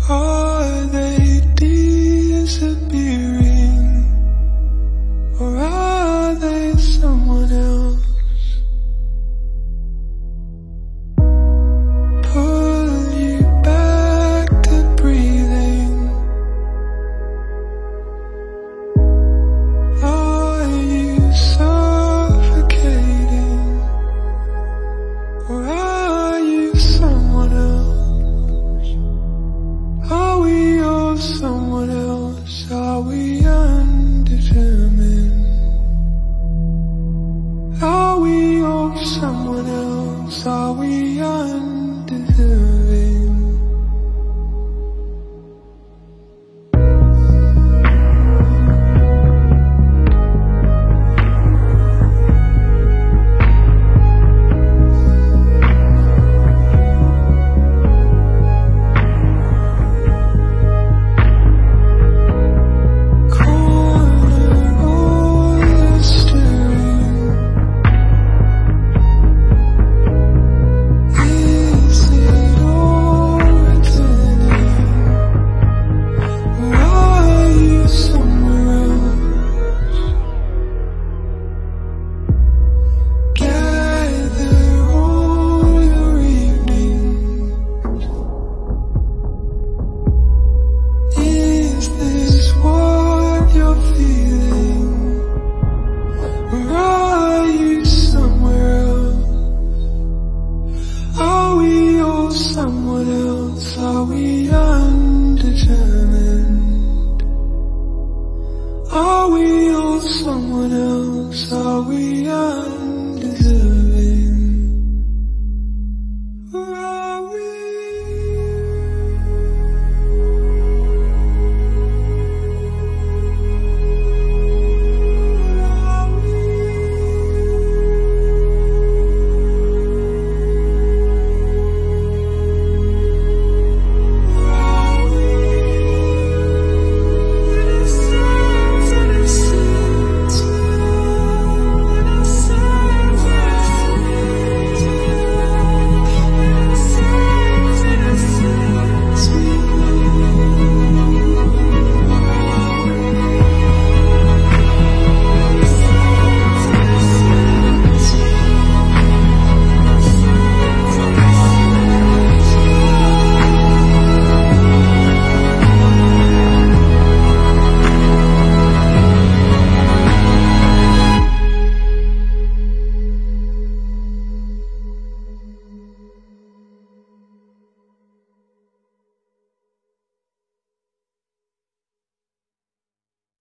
Are they disappearing, or are they someone else? Pull you back to breathing. Are you suffocating, or are you someone else? Are we all someone else? Are we undetermined? Are we all someone else? Are we undeserving? Someone else, are we undetermined? Are we all someone else? Are we